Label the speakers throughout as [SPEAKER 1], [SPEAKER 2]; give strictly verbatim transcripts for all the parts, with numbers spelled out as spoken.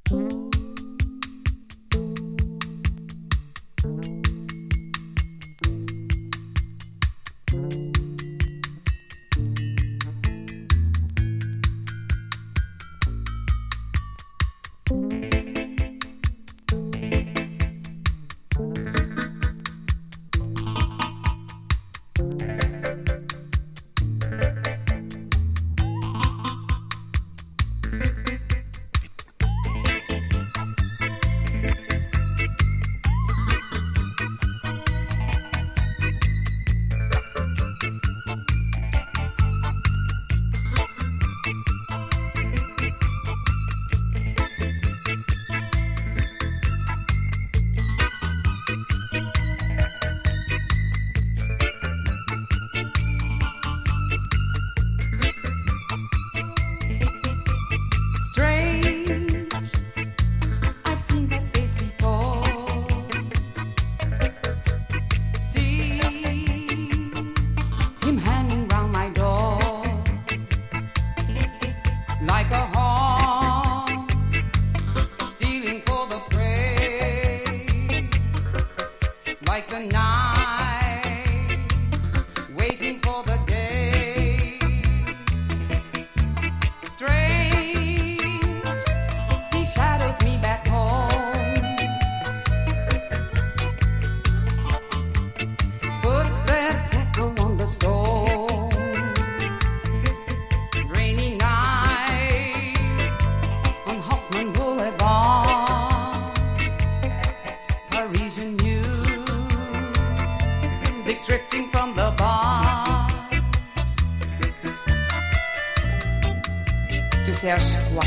[SPEAKER 1] Cherche quoi?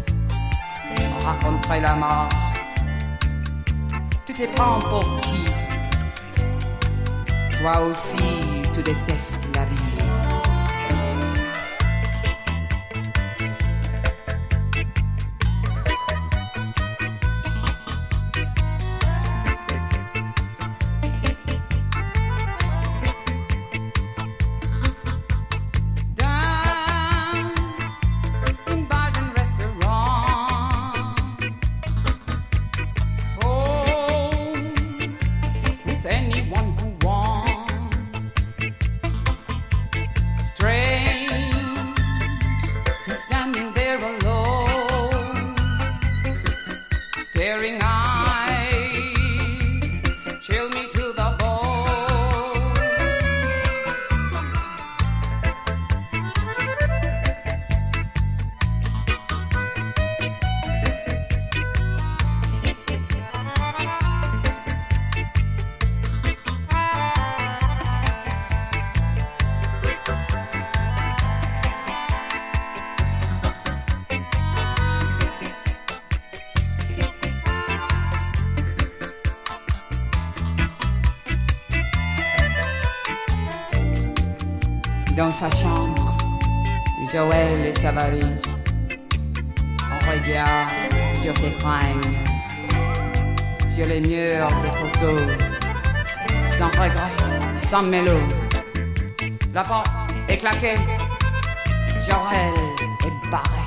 [SPEAKER 1] On raconterait la mort. Tu te prends pour qui? Toi aussi, tu détestes la vie. Dans sa chambre, Joël et sa valise, on regarde sur ses fringues, sur les murs des photos, sans regret, sans mélo. La porte est claquée, Joël est barré.